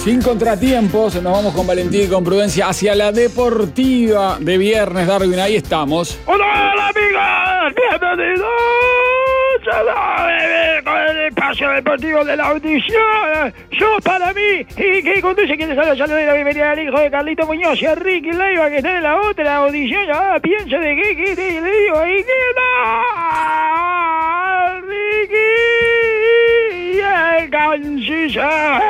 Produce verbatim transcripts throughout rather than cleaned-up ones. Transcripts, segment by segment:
Sin contratiempos, nos vamos con valentía y con prudencia hacia la deportiva de viernes, Darwin. Ahí estamos. ¡Hola, hola amigos! ¡Bienvenidos con el espacio deportivo de la audición! Yo, para mí, y que conduce quien les habla, ya le doy la bienvenida al hijo de Carlito Muñoz y a Ricky Leiva, que está en la otra audición. Ya pienso de qué, qué, qué le digo, ¿y qué más? Ricky y el canciller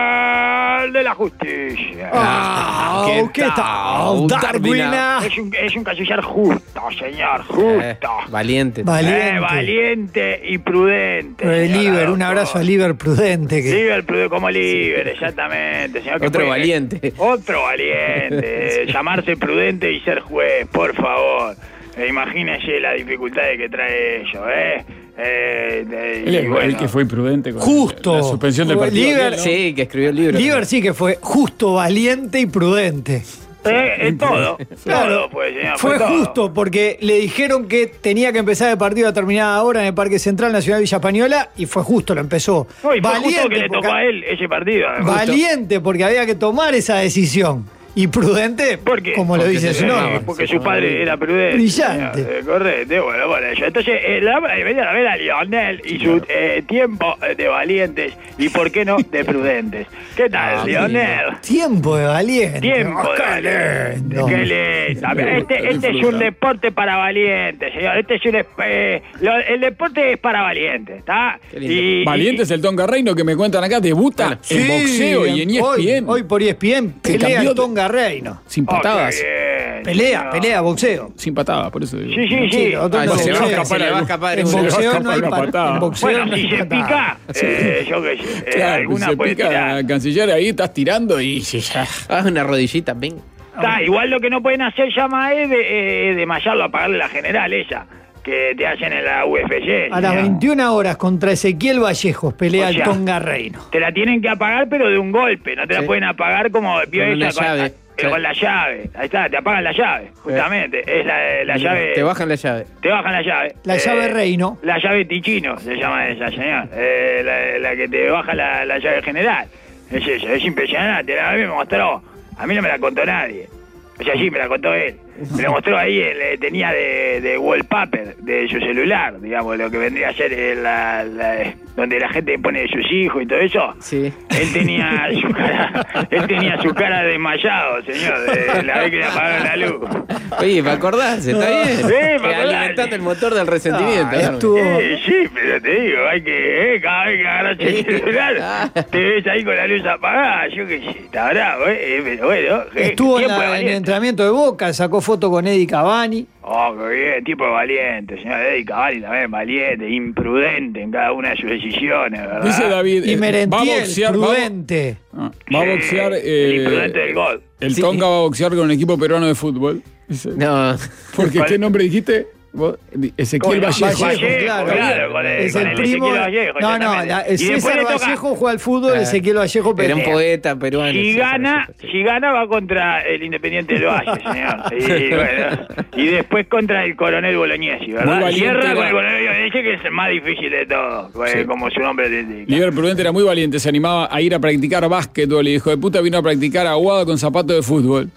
de la justicia. Ah, ¿qué, ¿qué tal, Darwin? Es un, es un canciller justo, señor, justo. Eh, valiente. Valiente. Eh, valiente y prudente. Eh, Liber, un abrazo a Liber Prudente. Que... Liber Prudente, como Liber, exactamente. Señor, otro puede, valiente. Otro valiente. Llamarse prudente y ser juez, por favor. Eh, imagínese las dificultades que trae ello, ¿eh? Eh, de, Él es bueno. el que fue imprudente con justo. la suspensión del partido. Liber, ¿no? sí, que escribió el libro. Liber sí que fue justo, valiente y prudente. Eh, en todo. Claro, todo fue, señor, fue todo. justo porque le dijeron que tenía que empezar el partido a determinada hora en el Parque Central Nacional Villa Española y fue justo, lo empezó. No, y fue valiente justo que le porque, tocó a él ese partido. Valiente justo. Porque había que tomar esa decisión. Y prudente, ¿por qué? como porque lo dice su nombre. Porque su padre era prudente. Brillante. Eh, correcto, bueno, bueno. Yo, entonces, eh, la vamos a venir a ver a Lionel y su eh, tiempo de valientes y, ¿por qué no, de prudentes? ¿Qué tal, ah, Lionel? Tiempo de valiente. Tiempo de valiente. Qué lindo. Este, este es un deporte para valientes, señor. Este es un... Eh, lo, el deporte es para valientes, ¿está? Y, Valiente y, es el Tonga Reino que me cuentan acá. Debuta sí, en boxeo y en E S P N. Hoy, hoy por E S P N pelea el Tonga Reino. Sin patadas. Oh, bien, pelea, no. pelea, boxeo. Sin patadas, por eso digo. Sí, sí, sí. Ah, no, se, se, va se, se le va a escapar. En boxeo no hay patada. En boxeo bueno, no si hay se pica, eh, yo qué sé. Eh, claro, alguna se puede pica tirar. canciller ahí, estás tirando y ya. Haz una rodillita, ven. Está, igual lo que no pueden hacer llama es de, eh, de mallarlo a pagarle la general esa que te hacen en la U F C. A las veintiuna horas contra Ezequiel Vallejos pelea o sea, el Tonga Reino. Te la tienen que apagar pero de un golpe, no te sí. la pueden apagar como vio con ella con, llave. Con, con la llave. Ahí está, te apagan la llave, justamente. Sí. Es la, la llave. Te bajan la llave. Te bajan la llave. La eh, llave Reino. La llave Ticino se llama esa, señor. Eh, la, la que te baja la, la llave general. Es eso, es impresionante. A mí me mostró. A mí no me la contó nadie. O sea, sí, me la contó él. Me lo mostró ahí, él tenía de, de wallpaper de su celular, digamos, lo que vendría a ser la, la, donde la gente pone sus hijos y todo eso. Sí. Él tenía su cara, él tenía su cara desmayado, señor, de la vez que le apagaron la luz. Oye, ¿me acordás? ¿Está bien? Sí, me acordás. Alimentando el motor del resentimiento. Ah, estuvo... eh, sí, pero te digo, hay que, eh, cada vez que agarras el celular, te ves ahí con la luz apagada, yo qué sé, está bravo, eh, pero bueno. Estuvo en, la, en el entrenamiento de Boca, sacó foto con Eddie Cavani. Oh, qué bien, tipo valiente, señor Eddie Cavani también valiente, imprudente en cada una de sus decisiones, ¿verdad? Dice David, y Merentiel, va a boxear, prudente. Va, ah, va a boxear... Eh, el imprudente del gol. El sí. Tonga va a boxear con un equipo peruano de fútbol. Dice, no. Porque, ¿qué nombre dijiste? Ezequiel Vallejo. Vallejo, claro, claro, con el, es con el, el primo. Vallejo, no, no, la, el César Vallejo juega al fútbol, eh, Ezequiel Vallejo pelea. Era un poeta peruano. Si gana, sí. si gana va contra el Independiente del Valle, señor. Y, bueno, y después contra el Coronel Bolognesi, ¿verdad? Cierra con el Coronel Bolognesi, que es el más difícil de todo, sí. como su nombre te indica. Liber Prudente era muy valiente, se animaba a ir a practicar básquetbol y hijo de puta vino a practicar aguado con zapatos de fútbol.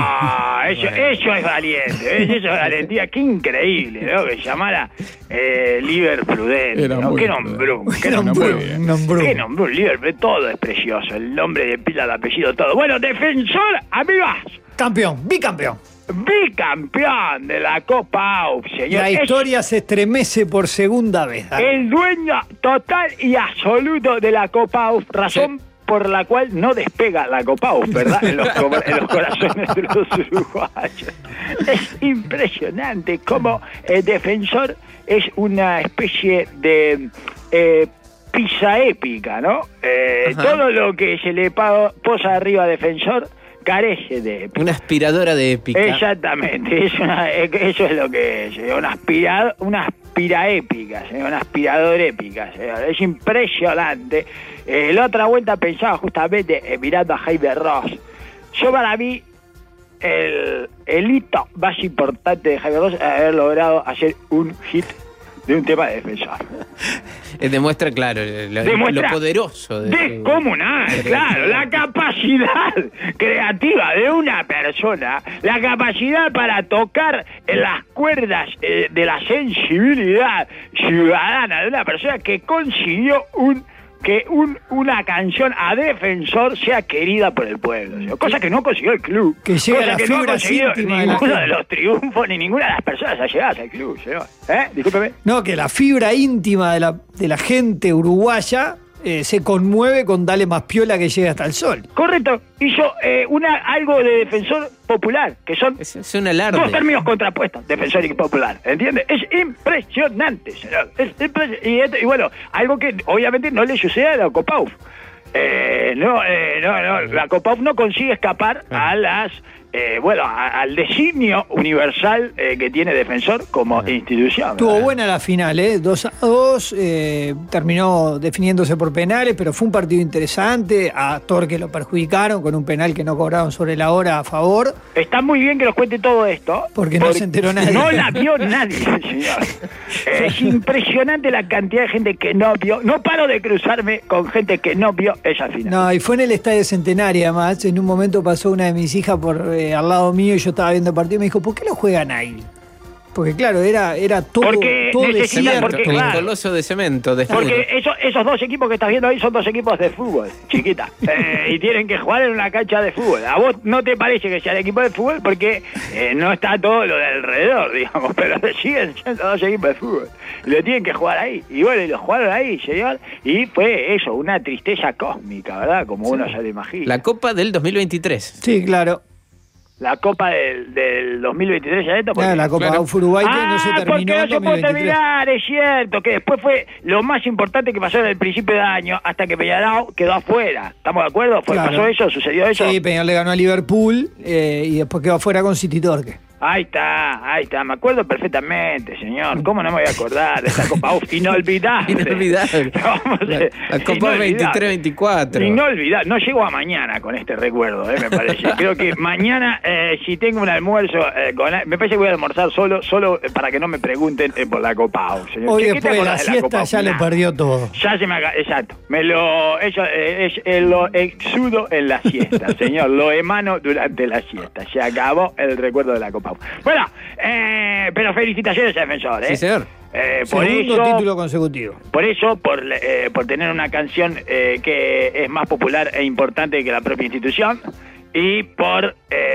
Ah, eso, bueno. eso es valiente, eso es valentía, qué increíble, ¿no? Que llamara eh, Liber Prudente, ¿no? Qué nombrón, qué nombrón, qué nombrón, Liber, todo es precioso, el nombre de pila, el apellido, todo. Bueno, defensor, amigas. Campeón, bicampeón. Bicampeón de la Copa A U F, señor. La historia es, se estremece por segunda vez. ¿eh? El dueño total y absoluto de la Copa A U F, razón sí. por la cual no despega la Copa A U F, ¿verdad? En los, en los corazones de los uruguayos. Es impresionante cómo el defensor es una especie de eh, pizza épica, ¿no? Eh, todo lo que se le posa arriba a defensor carece de épica. Una aspiradora de épica. Exactamente, es una, eso es lo que es, una aspirada, una aspira épica, una aspiradora épica, es impresionante. Eh, la otra vuelta pensaba justamente eh, mirando a Jaime Ross. Yo para mí, el, el hito más importante de Jaime Ross es haber logrado hacer un hit de un tema de defensor. Demuestra, claro, lo, Demuestra lo poderoso. De descomunal, su... claro, la capacidad creativa de una persona, la capacidad para tocar en las cuerdas eh, de la sensibilidad ciudadana de una persona que consiguió un que un, una canción a defensor sea querida por el pueblo, ¿sí? Cosa que no consiguió el club, que llega cosa a las que no ha fibras conseguido íntimas de la ninguno de gente. los triunfos ni ninguna de las personas allegadas al club, señor. ¿Eh? Discúlpeme. No, que la fibra íntima de la, de la gente uruguaya eh, se conmueve con Dale Más Piola que llega hasta el sol. Correcto, hizo eh, una algo de defensor popular, que son Es, es un alarde. dos términos contrapuestos, defensor y popular, ¿entiendes? Es impresionante, señor. Es impres- y, esto- y bueno, algo que obviamente no le sucede a la Copauf. Eh, no, eh, no, no, la Copauf no consigue escapar a las, eh, bueno, a- al designio universal eh, que tiene defensor como institución. Estuvo ¿verdad? buena la final, ¿eh? dos a dos, eh, terminó definiéndose por penales, pero fue un partido interesante. A Torque lo perjudicaron con un penal que no cobraron sobre la hora a favor. Está muy bien que nos cuente todo esto. Porque no se enteró nadie. No la vio nadie, señor. Es impresionante la cantidad de gente que no vio. No paro de cruzarme con gente que no vio esa final. No, y fue en el Estadio Centenario, además. En un momento pasó una de mis hijas por eh, al lado mío y yo estaba viendo el partido y me dijo, ¿por qué lo juegan ahí? Porque claro, era, era todo, Porque todo necesitan- desierto. porque, El claro. coloso de cemento, de Porque esos, esos dos equipos que estás viendo ahí son dos equipos de fútbol, chiquita. Eh, y tienen que jugar en una cancha de fútbol. A vos no te parece que sea el equipo de fútbol porque eh, no está todo lo de alrededor, digamos, pero siguen siendo dos equipos de fútbol. Y lo tienen que jugar ahí. Y bueno, y lo jugaron ahí, señor. Y fue eso, una tristeza cósmica, ¿verdad? Como uno ya lo imagina. La Copa del dos mil veintitrés. Sí, claro. La Copa del, del dos mil veintitrés, ¿ya esto? Claro, la Copa Claro. Uf Uruguay que no se Ah, terminó porque no en se puede dos mil veintitrés. terminar, es cierto, que después fue lo más importante que pasó en el principio de año, hasta que Peñarol quedó afuera. ¿Estamos de acuerdo? ¿Fue, Claro. ¿Pasó eso? ¿Sucedió eso? Sí, Peñarol le ganó a Liverpool eh, y después quedó afuera con City Torque. Ahí está, ahí está, me acuerdo perfectamente, señor. ¿Cómo no me voy a acordar de esa Copa Uf? Inolvidable. Inolvidable. Vamos, La- eh, la Copa inolvidable. veintitrés veinticuatro. Inolvidable. No llego a mañana con este recuerdo, eh, me parece. Creo que mañana, eh, si tengo un almuerzo, eh, con, me parece que voy a almorzar solo, solo eh, para que no me pregunten eh, por la Copa Uf, señor. Hoy ¿Qué- qué después te de la acordás siesta Copa Uf? ya lo Nada. perdió todo. Ya se me haga, exacto. Me lo, eso, eh, es, eh, lo exudo en la siesta, señor. Lo emano durante la siesta. Se acabó el recuerdo de la Copa. Bueno, eh, pero felicitaciones al defensor, ¿eh? Sí, señor. Eh, por Segundo eso, título consecutivo. por eso, por, eh, por tener una canción eh, que es más popular e importante que la propia institución. Y por,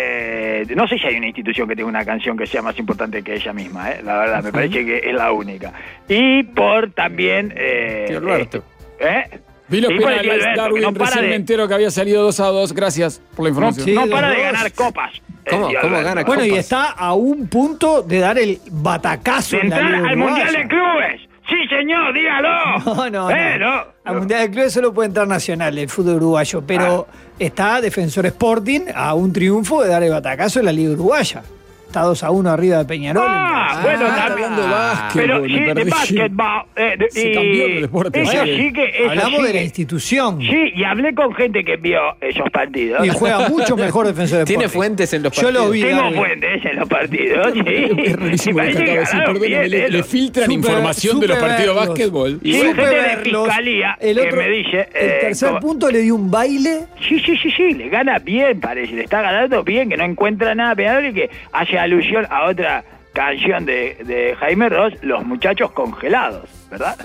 eh, no sé si hay una institución que tenga una canción que sea más importante que ella misma, ¿eh? La verdad, me parece que es la única. Y por también... Eh, Tío Alberto. ¿Eh? ¿eh? Vi los Y por el tío penales, Alberto, Darwin, que no para recién de- me entero que había salido dos a dos. Gracias por la No, información. Sí, no dos para a de dos. ganar copas. el ¿Cómo- tío cómo Alberto. gana Bueno, y copas? está a un punto de dar el batacazo De en la entrar Liga al Mundial Uruguaya. de Clubes. Sí, señor, dígalo. No, no, Eh, no. no. Al Mundial de Clubes solo puede entrar Nacional, el fútbol uruguayo, pero está Defensor Sporting a un triunfo de dar el batacazo en la Liga Uruguaya. Está dos a uno arriba de Peñarol. Ah, bueno, está también. hablando de básquetbol, Pero me sí, de perdí. básquetbol. Eh, de- Se y cambió de deporte, Eso vale. sí que. Eso Hablamos sí de la que- institución. Sí, y hablé con gente que vio esos partidos. Y juega mucho mejor Defensor Sporting. Tiene fuentes en los Yo partidos. lo vi. Tengo Darwin. fuentes en los partidos, sí. Es rarísimo Me lo que parece acaba de decir, ganaron perdóname, bien, le, ¿eh? le filtran Super- información de los super partidos de verlos. básquetbol. Sí, Supe gente de verlos. fiscalía El que otro- me dice, El eh, tercer como- punto le dio un baile. Sí, sí, sí, sí, le gana bien, parece, le está ganando bien, que no encuentra nada Peñarol y que hace alusión a otra canción de, de Jaime Ross, Los Muchachos Congelados, ¿verdad?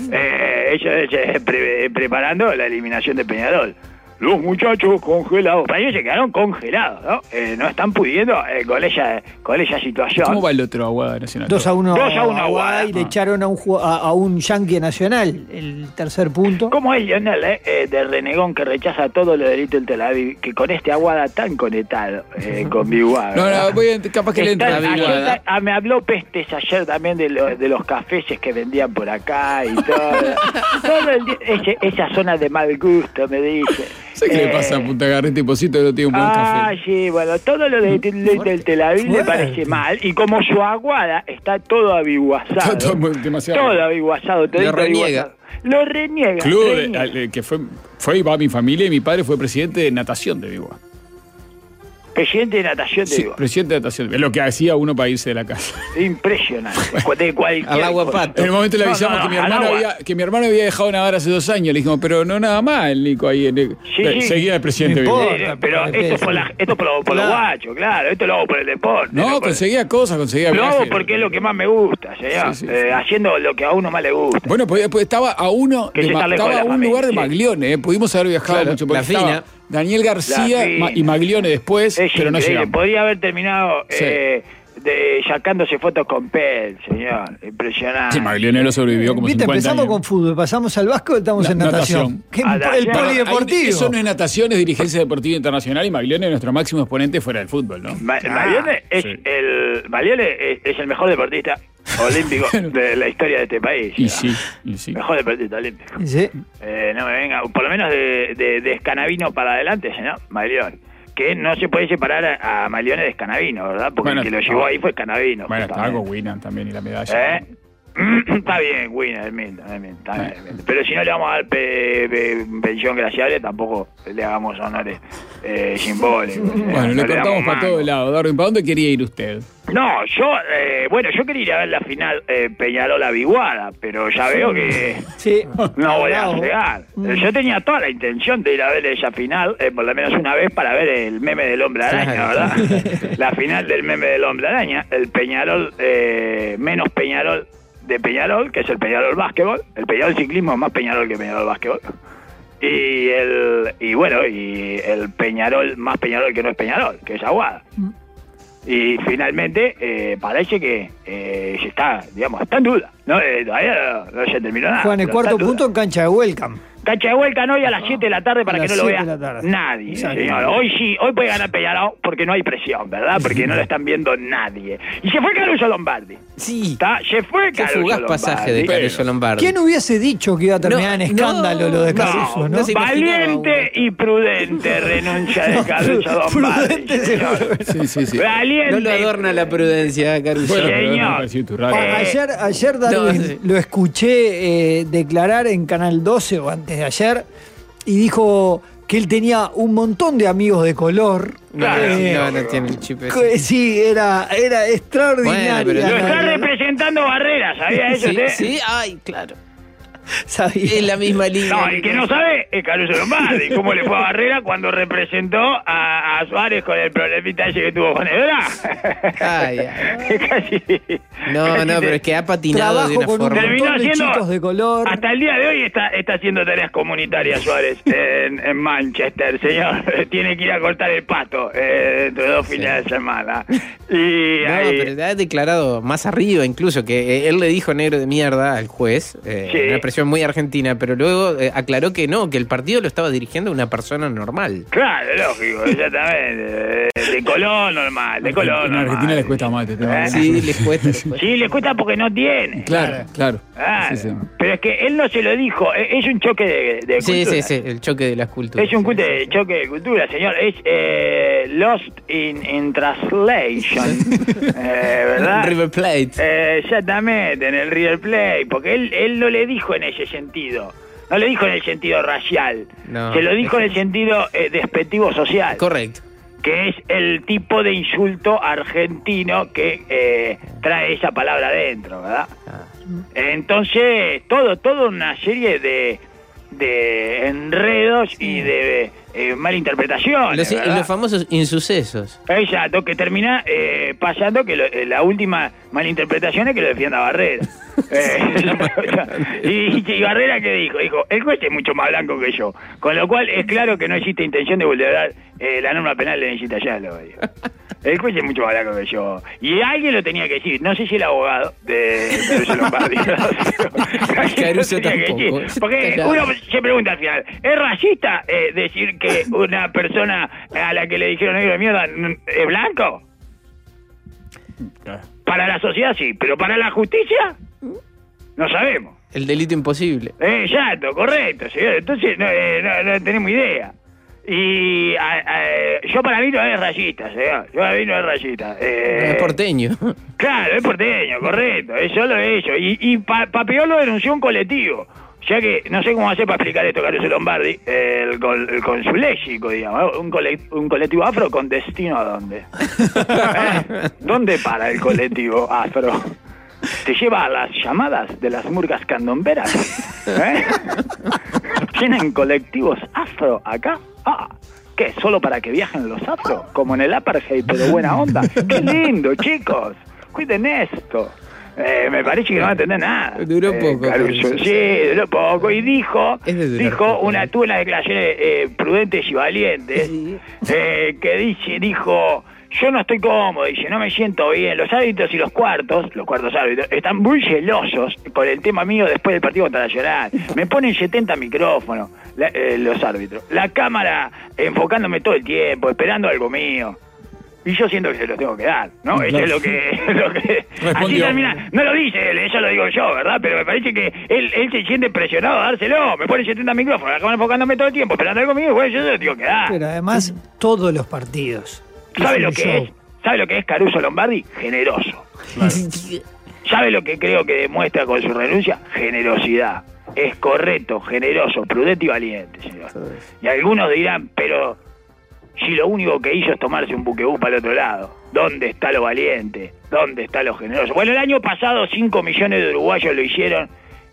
Eh, ellos eh, pre- preparando la eliminación de Peñarol. Los muchachos congelados, para ellos se quedaron congelados, ¿no? Eh, no están pudiendo eh, con esa con esa situación. ¿Cómo va el otro Aguada Nacional? dos a uno dos a uno Aguada. y le echaron a un, ju- a, a un Yankee Nacional el tercer punto. ¿Cómo es Lionel, eh, eh, de renegón que rechaza todo lo delito del Tel Aviv, que con este Aguada tan conectado eh, con Biguá? No, ¿verdad? no, voy a, capaz que le Está- entra. ayer ta- ah, me habló pestes ayer también de, lo- de los cafés que vendían por acá y todo. todo el día- ese- esa zona de mal gusto, me dice. ¿Sabes qué Eh, le pasa a Punta Garreta y Posito que no tiene un buen Ah, café? sí, bueno, todo lo de, de- del Tel Aviv le fuerte. parece mal. Y como su aguada está todo aviguazado. Está todo muy- demasiado. Todo aviguazado. todito reniega. aviguazado. Lo reniega. Club de- reniega. al- que fue, fue y va mi familia y mi padre fue presidente de natación de Biguá. Presidente de natación de Sí, Uruguay. presidente de natación. Es lo que hacía uno para irse de la casa. Impresionante. De cualquier Al agua cosa. pato. En el momento le No, avisamos no, no, que, mi al hermano agua. había, que mi hermano había dejado nadar hace dos años. Le dijimos, pero no nada más el Nico ahí. En el- Sí, sí. Seguía de presidente. No bien. importa. Sí, pero por el esto es peso. por, la, esto es por, lo- por Claro. los guachos, claro. Esto lo hago por el deporte. No, por- conseguía cosas, conseguía Lo hago viajes. porque es lo que más me gusta, señor. Sí, sí, Eh, sí. haciendo lo que a uno más le gusta. Bueno, pues, pues estaba a uno, Que de se Ma- está lejos estaba de a la un familia, lugar de sí. Maglione, eh. Pudimos haber viajado Claro, mucho. porque la fina. estaba Daniel García La fina. Ma- y Maglione después, Es pero no increíble. llegamos. Podría haber terminado Sí. eh, de, sacándose fotos con Pel, señor. Impresionante. Sí, Maglione lo sobrevivió como Viste, cincuenta empezamos años. con fútbol, pasamos al básquet, estamos Na- en natación. natación. ¿Qué- Ah, el natación. polideportivo. Ahí, eso no es natación, es dirigencia deportiva internacional y Maglione es nuestro máximo exponente fuera del fútbol, ¿no? Ma- Maglione es sí. el Maglione es, es el mejor deportista olímpico de la historia de este país. Y señor. sí, y sí. Mejor deportista olímpico. Sí. Eh, no me venga, por lo menos de, de, de Scanavino para adelante, señor Maglione. Que no se puede separar a, a Maglione de Scanavino, ¿verdad? Porque Bueno, el que lo no. llevó ahí fue Scanavino. Bueno, estaba justamente. con Winan también y la medalla. ¿Eh? Está bien, Winner, es miento, es miento, está bien, es miento. Pero si no le vamos a dar pe- pe- pensión glacial, tampoco le hagamos honores eh, simbólicos. Bueno, No le damos cortamos para mango. todos lados. Darwin, ¿para dónde quería ir usted? No, yo, eh, bueno, yo quería ir a ver la final eh, Peñarol-Aguada, pero ya veo que Sí. no voy a Bravo. llegar. Mm. Yo tenía toda la intención de ir a ver esa final, eh, por lo menos una vez, para ver el meme del hombre araña, Claro. ¿verdad? La final del meme del hombre araña, el Peñarol, eh, menos Peñarol de Peñarol, que es el Peñarol Básquetbol. El Peñarol Ciclismo es más Peñarol que Peñarol Básquetbol. Y el y bueno, y el Peñarol más Peñarol que no es Peñarol, que es Aguada. Y finalmente eh, parece que eh, se está, digamos, está en duda. No, Eh, todavía no, no se terminó nada. Juegan el pero cuarto está en punto duda. en cancha de Welcome. Cancha de Huelca no, y a las siete de la tarde para A que no las lo siete vea de la tarde. nadie, Exacto. señor. Hoy sí, hoy puede ganar Peñarol porque no hay presión, ¿verdad? Porque no lo están viendo nadie. Y se fue Caruso Lombardi. Sí. ¿Está? Se fue Qué Caruso fugaz Lombardi. pasaje de Caruso Lombardi. ¿Quién hubiese dicho que iba a terminar No, en escándalo no, lo de no, Caruso, no? no se imaginaba Valiente uno. y prudente renuncia de Caruso Lombardi. Prudente, señor. Sí, sí, sí. Valiente. No lo adorna la prudencia, Caruso. Bueno, pero Señor. no me pareció tu radio. Eh, Ayer, ayer Darwin no, sí. lo escuché eh, declarar en Canal doce o antes de ayer y dijo que él tenía un montón de amigos de color. No, Claro, Eh, no, no tiene el chip ese. que sí, era, era extraordinario. Bueno, pero- Lo está la- representando Barrera, ¿sabía eso Sí, usted? sí, ay, claro. sabía. Es la misma línea. No, el que no sabe es Caruso Lombardi. ¿Cómo le fue a Barrera cuando representó a, a Suárez con el problemita ese que tuvo con Ebra? Ay, ay. Casi. No, casi no, te- pero es que ha patinado Trabajo de una con un forma. Terminó montón de haciendo- chicos de color. Hasta el día de hoy está, está haciendo tareas comunitarias Suárez en, en Manchester, señor. Tiene que ir a cortar el pasto eh, dentro de dos fines de semana. Y No, ahí, pero ha declarado más arriba incluso que eh, él le dijo negro de mierda al juez, eh, Sí. una expresión muy argentina, pero luego eh, aclaró que no, que el partido lo estaba dirigiendo una persona normal. claro, lógico, exactamente. De, de color normal, de color En normal. Argentina les cuesta más este tema. ¿Eh? Sí, les cuesta. les cuesta. Sí, le cuesta porque no tiene. Claro, claro. Ah, Sí, sí. pero es que él no se lo dijo, e- es un choque de, de Sí, cultura. sí, sí, el choque de las culturas. Es un Sí, culto sí. de choque de cultura, señor. Es eh, Lost in, in Translation, eh, ¿verdad? River Plate. Eh, exactamente, en el River Plate, porque él, él no le dijo en ese sentido. No le dijo en el sentido racial. No. Se lo dijo en el sentido eh, despectivo social. Correcto. Que es el tipo de insulto argentino que eh, trae esa palabra adentro, ¿verdad? Ah. Entonces, todo, toda una serie de, de enredos y de eh, malinterpretaciones. Los, ¿verdad? los famosos insucesos. Exacto, que termina eh, pasando que lo- eh, la última malinterpretación es que lo defienda Barrera. Eh, y, y Barrera, ¿qué dijo? Dijo, el juez es mucho más blanco que yo. Con lo cual es claro que no existe intención de vulnerar eh, la norma penal de Necesita Yalo. dijo. El juez es mucho más blanco que yo. Y alguien lo tenía que decir. No sé si el abogado de Caruso Lombardi. Alguien lo Caruso tenía que tampoco. decir. Porque Claro. uno se pregunta al final, ¿es racista eh, decir que una persona a la que le dijeron negro de mierda n- es blanco? Claro. Para la sociedad sí, pero para la justicia no sabemos. El delito imposible. Eh, exacto, correcto, señor. Entonces no, eh, no, no tenemos idea. Y a- a- yo para mí no es racista, señor. Yo para mí no es racista. Eh, Es porteño. Claro, es porteño, correcto. Es solo eso. Y, y pa, pa peor lo denunció un colectivo. ya que no sé cómo hacer para explicar esto, Caruso Lombardi, el, con, el, con su léxico, digamos, un, cole, un colectivo afro con destino a dónde. ¿Eh? ¿Dónde para el colectivo afro? ¿Te lleva a las llamadas de las murgas candomberas? ¿Eh? ¿Tienen colectivos afro acá? Ah, ¿qué? ¿Solo para que viajen los afro? Como en el apartheid, pero buena onda. ¡Qué lindo, chicos! Cuiden esto. Eh, me parece que no va a entender nada. Duró eh, poco. Caruso. Sí, duró poco. Y dijo, dijo poco, una, tuvo unas declaraciones eh, prudentes y valientes, sí. eh, que dice, dijo, yo no estoy cómodo, dice, no me siento bien. Los árbitros y los cuartos, los cuartos árbitros, están muy celosos con el tema mío después del partido contra Nacional. Me ponen setenta micrófonos, la, eh, los árbitros. La cámara enfocándome todo el tiempo, esperando algo mío. Y yo siento que se lo tengo que dar, ¿no? No. Eso es lo que... Lo que así termina. No lo dice él, eso lo digo yo, ¿verdad? Pero me parece que él, él se siente presionado a dárselo. Me pone setenta micrófonos, acaban enfocándome todo el tiempo, esperando algo mío, bueno, yo se lo tengo que dar. Pero además, todos los partidos. ¿Sabe lo que show. es? ¿Sabe lo que es Caruso Lombardi? Generoso. Claro. ¿Sabe lo que creo que demuestra con su renuncia? Generosidad. Es correcto, generoso, prudente y valiente, señor. Y algunos dirán, pero... si lo único que hizo es tomarse un buquebú para el otro lado, ¿dónde está lo valiente? ¿Dónde está lo generoso? Bueno, el año pasado cinco millones de uruguayos lo hicieron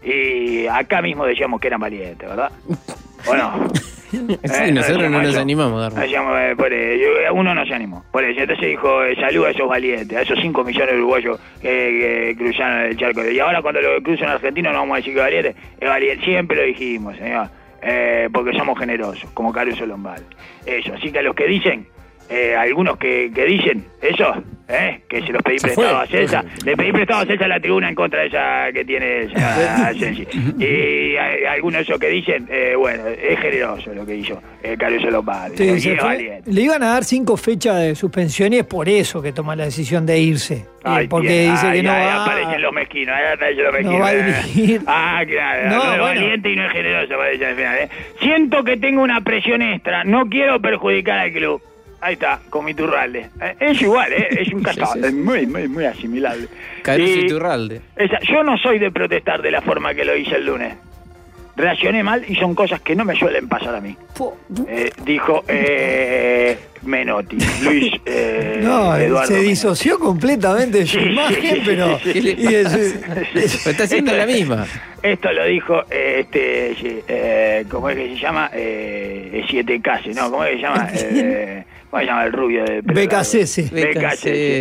y acá mismo decíamos que eran valientes, ¿verdad? Bueno. Sí, eh, nosotros no nos eso. animamos, decíamos, eh, por, eh, uno no se animó. Por eso, entonces dijo, eh, salud a esos valientes, a esos cinco millones de uruguayos que, que cruzaron el charco. Y ahora cuando lo cruzan argentinos no vamos a decir que es valiente, es valiente. Siempre lo dijimos, señor. Eh, porque somos generosos, como Caruso Lombardi. Eso, así que a los que dicen, eh, algunos que, que dicen eso, eh, que se los pedí se prestado fue. a Celsa, le pedí prestado a Celsa en la tribuna en contra de esa que tiene esa Celsi. Y a, a algunos de esos que dicen, eh, bueno, es generoso lo que hizo eh, Caruso Lombardi. Sí, se fue, le iban a dar cinco fechas de suspensión y es por eso que toma la decisión de irse. Ay, porque tía, dice ay, que no ay, va... aparecen los mezquinos, ahí aparecen los mezquinos. No va a dirigir. Ah, claro, no, no es bueno. valiente y no es generoso, parece al final, ¿eh? Siento que tengo una presión extra, no quiero perjudicar al club. Ahí está, con mi Turralde. Eh, es igual, ¿eh? Es un casado, sí, sí, sí. muy, muy, muy asimilable. Caruso y Turralde. Esa, yo no soy de protestar de la forma que lo hice el lunes. Reaccioné mal y son cosas que no me suelen pasar a mí. Eh, dijo eh, Menotti, Luis eh, no, Eduardo se Menotti. disoció completamente de su sí, imagen, sí, pero... Sí, sí, y de su, sí. Está haciendo esto, la misma. Esto lo dijo, eh, este, sí, eh, ¿cómo es que se llama? Eh, Siete Case, ¿no? ¿Cómo es que se llama? Eh, ¿Cómo se llama el rubio de B K C S? B K C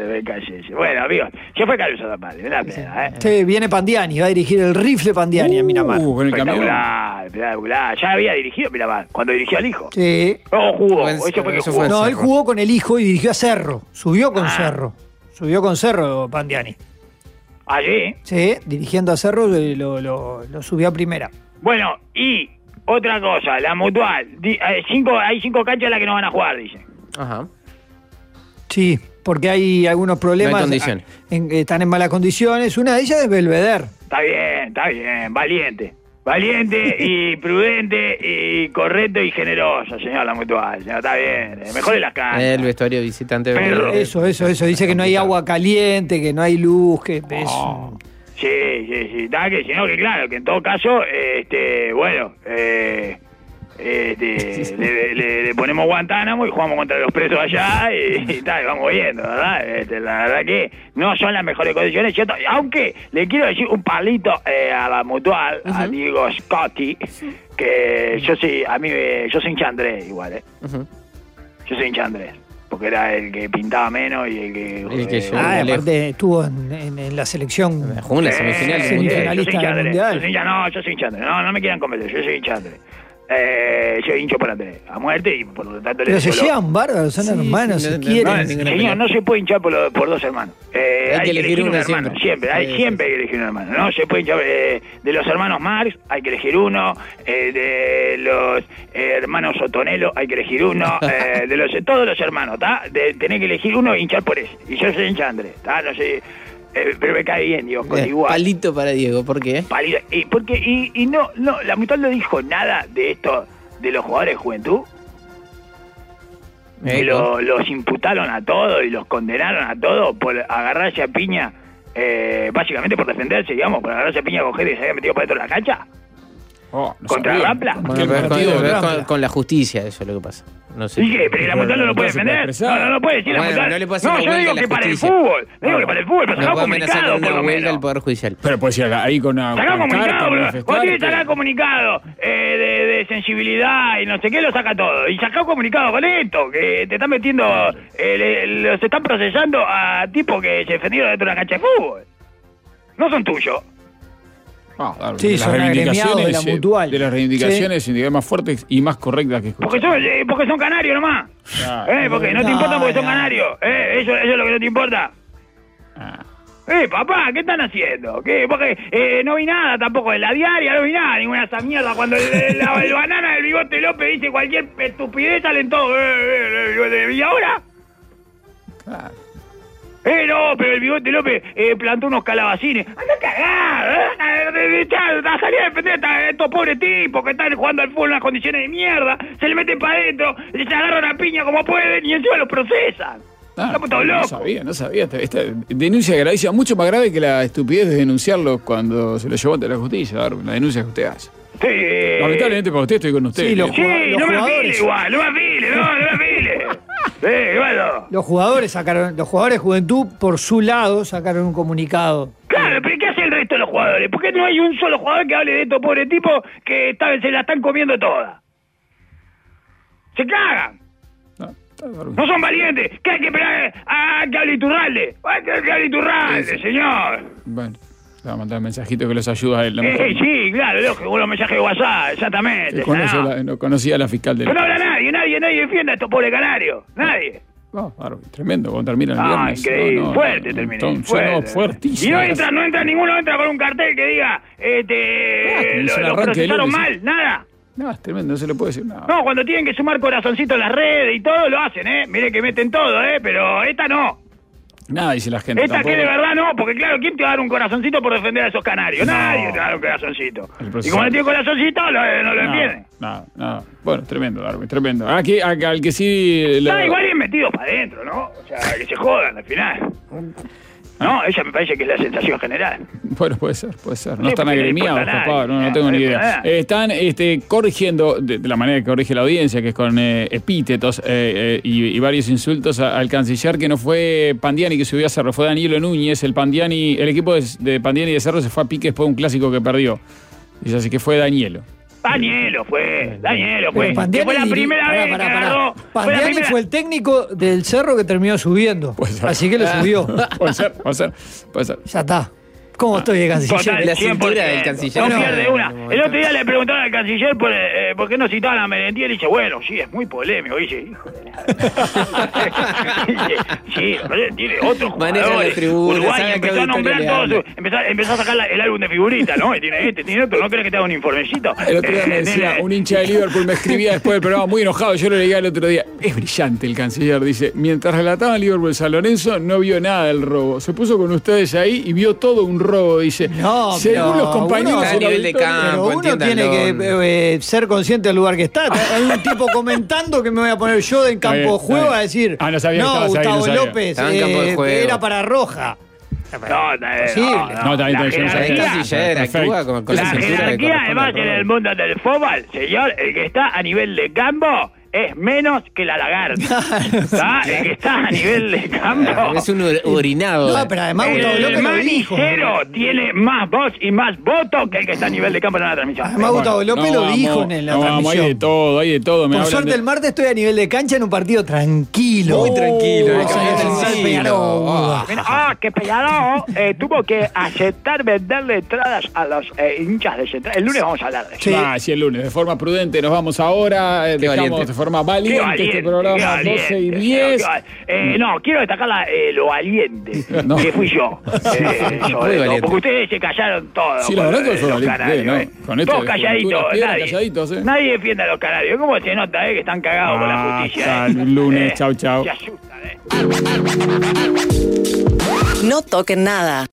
S. Bueno, amigos, ya fue Caruso Lombardi, me da pena, ¿eh? Sí, viene Pandiani, va a dirigir el rifle Pandiani uh, en Miramar. Uh, con el espectacular, espectacular. Ya había dirigido Miramar, cuando dirigió al hijo. Sí. No, jugó, Buen, eso fue que eso jugó. fue no, él jugó con el hijo y dirigió a Cerro. Subió con ah. Cerro. Subió con Cerro Pandiani. Allí. Sí, dirigiendo a Cerro lo, lo, lo subió a primera. Bueno, y otra cosa, la Mutual. Di, eh, cinco, hay cinco canchas en las que no van a jugar, dice. Ajá. Sí, porque hay algunos problemas. No hay condiciones. En, están en malas condiciones. Una de ellas es Belvedere. Está bien, está bien, valiente. Valiente y prudente y correcto y generoso, señor La Mutual. Señor, está bien, mejor en las canchas. El vestuario visitante. Pero, eso, eso, eso. Dice que no hay agua caliente, que no hay luz, que oh. eso. Sí, sí, sí. Está que, sino que claro, que en todo caso, este, bueno, eh, este, le, le, le ponemos Guantánamo y jugamos contra los presos allá y, y tal, vamos viendo, ¿verdad? Este, la verdad que no son las mejores condiciones, ¿cierto? Aunque le quiero decir un palito eh, a La Mutual, uh-huh. a Diego Scotti, que yo soy, a mí, yo soy hincha Andrés igual, ¿eh? Uh-huh. Yo soy hincha Andrés, porque era el que pintaba menos y el que... El que eh, ah, aparte estuvo en, en, en la selección. Jugó en la semifinal eh, del Mundial. Yo soy hincha Andrés, mundial. yo soy hincha, no, yo soy hincha Andrés, no, no me quieran convencer, yo soy hincha Andrés. Eh, yo hincho por Andrés, a muerte y por lo tanto... Pero se llevan bárbaros, son sí, hermanos, sí, se no, quieren. No, señor, no se puede hinchar por, lo, por dos hermanos. Eh, hay, hay que elegir, elegir un hermano, siempre, siempre hay, sí, siempre hay que elegir un hermano. No se puede hinchar eh, de los hermanos Marx, hay que elegir uno, eh, de los eh, hermanos Otonelo, hay que elegir uno, eh, de los todos los hermanos, ¿está? Tenés que elegir uno e hinchar por ese. Y yo soy hincha Andrés, ¿está? No sé... Eh, pero me cae bien, digo, con eh, igual. Palito para Diego, ¿por qué? Palito, y, porque, y, y no, no, la Mutual no dijo nada de esto, de los jugadores de juventud. Que lo, los imputaron a todos y los condenaron a todos por agarrarse a piña, eh, básicamente por defenderse, digamos, por agarrarse a piña con gente que se había metido para dentro de la cancha. Oh, no ¿Contra sabía. Rampla? Bueno, ¿Qué pero partido con, de con- Rampla? con la justicia, eso es lo que pasa. No sé. ¿Y qué? ¿Pero la Mutual no lo puede No se puede defender? expresar. No, no lo puede decir la Bueno, Mutual. no le puede hacer No, una yo huelga digo a la que para el justicia. fútbol. Yo digo que para el fútbol, pero No sacá un puede amenazar comunicado, con por una lo huelga al menos. Poder Judicial. Pero puede ser ahí con una. Sacá un con comunicado, carta, bro. manifestarte. Cuando tiene que sacar comunicado eh, de, de sensibilidad y no sé qué, lo saca todo. Y sacá un comunicado con esto, que te están metiendo, eh, le- los están procesando a tipos que se defendieron dentro de una cancha de fútbol. No son tuyos. Ah, claro, Sí, de las son agremiados de la reivindicaciones, eh, Mutual. De las reivindicaciones sindicales más fuertes y más correctas que Porque escuchar. son, eh, porque son canarios nomás. Ah, eh, porque no te no, importa porque son no. canarios. Eh, eso, eso es lo que no te importa. Ah. Eh, papá, ¿qué están haciendo? ¿Qué? Porque eh, no vi nada tampoco en la diaria, no vi nada, ninguna de esas mierdas. Cuando el, el, la- el banana del bigote López dice cualquier estupidez, salen todos. Eh, eh, eh, ¿Y ahora? Claro. Eh, no, pero el bigote López eh, plantó unos calabacines. ¡Anda a cagar! ¿eh? A salir a defender a estos pobres tipos que están jugando al fútbol en unas condiciones de mierda. Se le meten para adentro, se agarran a piña como pueden y encima los procesan. Ah, Estamos todos no locos. sabía, no sabía. Esta, esta denuncia gravísima, mucho más grave que la estupidez de denunciarlo cuando se lo llevó ante la justicia, Darwin, la denuncia que usted hace. Sí, eh, Lamentablemente para usted estoy con usted. Sí, lo- ¿eh? Sí, Los no me jugadores. afile igual, no me afile, no, no me afile. Sí, bueno. Los jugadores sacaron, los jugadores de Juventud por su lado sacaron un comunicado. Claro, pero ¿qué hace el resto de los jugadores? ¿Por qué no hay un solo jugador que hable de estos pobres tipos que está- se la están comiendo toda? Se cagan. No, está Darwin. No son valientes. ¿Qué hay que esperar a que hable Iturralde? Hay que que hable Iturralde, señor. Bueno, le va a mandar un mensajito que los ayuda a él. la Eh, mujer. sí, claro, lógico, unos mensajes de WhatsApp, exactamente. Que conoce ¿no? la- no conocía a la fiscal del. Pero no habla nadie, nadie, nadie defiende a estos pobres canarios. Nadie. No, Darwin, tremendo, cuando termina el Ah, viernes. increíble, no, no, fuerte no, terminé. ton- fuerte. sonó fuertísimo. Y no entra, no entra ninguno, entra con un cartel que diga, este, Ah, como lo, hizo el lo arranque de procesaron lunes, mal, nada. No, es tremendo, no se le puede decir nada. No, cuando tienen que sumar corazoncito en las redes y todo, lo hacen, ¿eh? Mire que meten todo, ¿eh? Pero esta no. Nada dice la gente. Esta tampoco. que de verdad no, porque claro, ¿quién te va a dar un corazoncito por defender a esos canarios? No. Nadie te va a dar un corazoncito. El Y proceso. como no tiene corazoncito, lo- no lo defienden. Nada, nada. Bueno, tremendo, Darwin, tremendo. Aquí, a- al que sí. lo- Está igual bien metidos para adentro, ¿no? O sea, que se jodan al final. No, esa me parece que es la sensación general. Bueno, puede ser, puede ser. No Sí, están porque no agremiados, importa a papá, nadie. no, no No, tengo no ni importa idea. a nadie. Eh, están este, corrigiendo, de, de la manera que corrige la audiencia, que es con eh, epítetos eh, eh, y, y varios insultos a- al canciller, que no fue Pandiani que subió a Cerro, fue Danilo Núñez. El Pandiani, el equipo de, de Pandiani de Cerro se fue a pique después de un clásico que perdió. Dice así que fue Danielo. Danielo fue, Danielo fue. Pero Pandiani Que fue la diri- primera pará, vez pará, que pará. agarró. Fue la Pandiani primera- fue el técnico del Cerro que terminó subiendo. Puede ser. Así que lo subió. Puede ser, puede ser, puede ser. Ya está. ¿Cómo estoy de canciller? Total, La cien por cintura ciento. del canciller. No Bueno, pierde una. no, no, El otro día le preguntaron al canciller por, eh, por qué no citaban a Merentiel y dice, bueno, sí, es muy polémico. Dice, hijo de la... Dice, sí, tiene otros Maneja jugadores la tribuna, uruguayos, sabe a qué empezó a nombrar auditorio le todos, habla. su- empezó, empezó a sacar la- el álbum de figuritas, ¿no? Y tiene este, tiene otro, ¿no crees que te haga un informecito? El otro día me Eh, decía, nene, un hincha de Liverpool me escribía después del programa muy enojado, yo lo leía el otro día. Es brillante el canciller, dice, mientras relataba Liverpool San Lorenzo no vio nada del robo. Se puso con ustedes ahí y vio todo un robo, dice. No, según pero los compañeros uno- Está a del nivel de auditorio- campo. Pero uno entiéndanlo. tiene que eh, ser consciente del lugar que está. Hay un tipo comentando que me voy a poner yo en Está bien, campo de está juego bien. a decir, Ah, no sabía que estabas ahí, Gustavo no sabía. López Estaba en campo de eh, juego. era para Roja. No, está bien, Posible. no, No, está bien, la está bien, yo no El sabía. jerarquía- canciller Perfecto. actúa con, con La la cintura que jerarquía, corresponde además, al en el rol. mundo del fútbol, señor, el que está a nivel de campo es menos que la lagarta. ¿Está? El que está a nivel de campo. Es un ur- urinado. No, pero además Gustavo El López lo dijo. manicero tiene más voz y más voto que el que está a nivel de campo en la transmisión. Además, Gustavo López no lo vamos, dijo en la no vamos, transmisión. hay de todo, hay de todo. Me Por hablan suerte de- el martes estoy a nivel de cancha en un partido tranquilo. Muy tranquilo. Oh, el Rosario campeón Central del Peñarol. siglo. Ah. Mira, ah, que Peñarol eh, tuvo que aceptar venderle entradas a los eh, hinchas de Central. El lunes vamos a hablar de eso. Sí. Ah, sí, el lunes. De forma prudente nos vamos ahora. eh, Qué dejamos valiente. de forma Qué valiente, valiente, este programa qué valiente, doce y qué diez. valiente. Eh, no, quiero destacar la, eh, lo valiente No. que fui yo. Eh, Muy sobre todo, valiente. porque ustedes se callaron todos. Sí, la con verdad lo que de fue los valiente, canarios, ¿no? eh. Con esto Todos de calladitos, Juventud, las Piedras, nadie, calladitos, ¿eh? nadie defiende a los canarios. ¿Cómo se nota, eh, que están cagados con la Ah, justicia? hasta eh? el lunes. Eh, Chau, chau. Se asustan, eh. No toquen nada.